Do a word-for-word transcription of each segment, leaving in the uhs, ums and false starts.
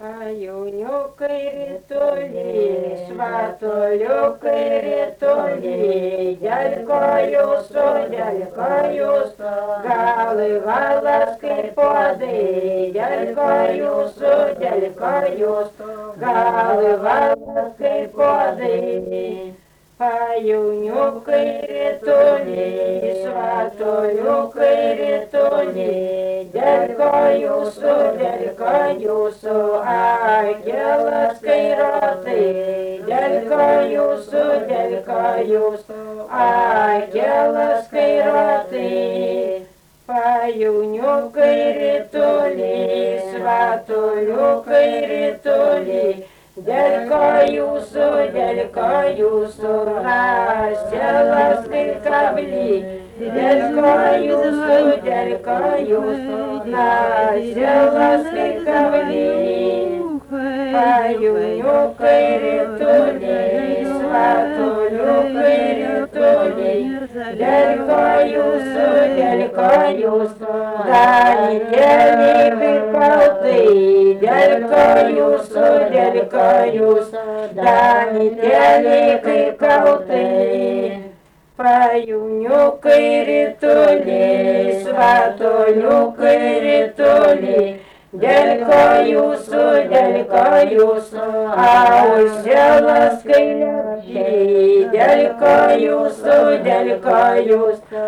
Jauniukai rytulį, švatuliukai rytulį, dėlko jūsų, dėlko jūsų, gal valas kaip podai, dėlko jūsų, dėlko jūsų, gal valas kaip podai. Jauniukai rytulį, švatuliukai rytulį, dėlko jūsų, dėlko jūsų, angelas kairotai, dėlko jūsų, dėlko jūsų, angelas kairotai. Jauniukai rytulį, švatuliukai rytulį, dėlko jūsų, dėlko jūsų, angelas kaip kablį, dėlko jūsų, dėlko jūsų, angelas kaip kablį. Jauniukai rytulį, švatuliukai rytulį, dėlko jūsų, dėlko jūsų, danitėliai kaip kaltai, dėlko jūsų, dėlko jūsų, danitėliai kaip kaltai. Jauniukai rytulį, švatuliukai rytulį, dėlko jūsų, dėlko jūsų, aušelas kailiašiai, dėlko jūsų, dėlko jūsų,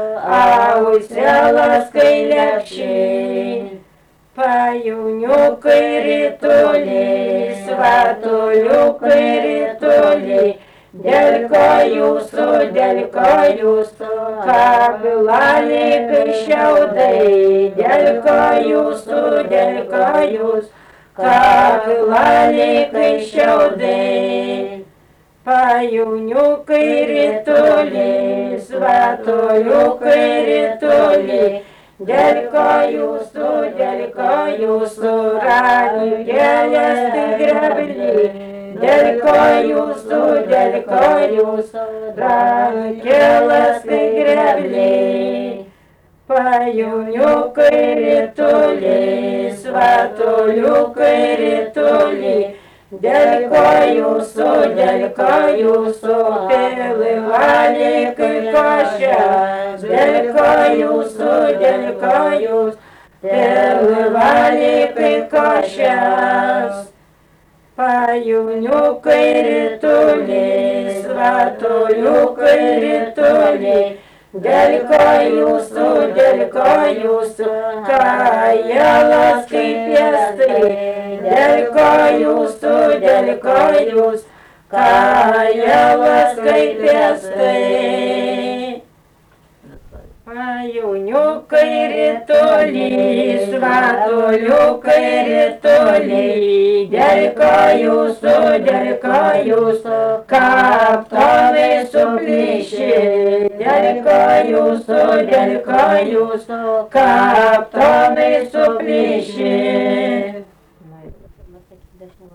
aušelas kailiašiai. Jauniukai rytulį, švatuliukai rytulį, dėlko jūsų, dėlko jūsų, kabilaliai kaip šiaudai, dėlko jūsų, dėlko jūsų, kabilaliai kaip šiaudai. Jauniukai rytulį, švatuliukai rytulį, dėlko jūsų, dėlko jūsų, ranugėlės kaip greblį, dėlko jūsų, dėlko jūsų, ranugėlės kaip greblį. Jauniukai rytulį, švatuliukai rytulį, dėlko jūsų, dėlko jūsų, pilivaliai kaip košė, dėlko jūsų, dėlko jūsų, pilivaliai kaip košės. Jauniukai rytulį, švatuliukai rytulį, dėlko jūsų, dėlko jūsų, kajelas kaip piestai, dėlko jūsų, dėlko jūsų, kajelas kaip piestai. Jauniukai rytulį, švatuliukai rytulį, dėlko jūsų, dėlko jūsų, kaptonai suplyši, dėlko jūsų, dėlko jūsų, kaptonai suplyši.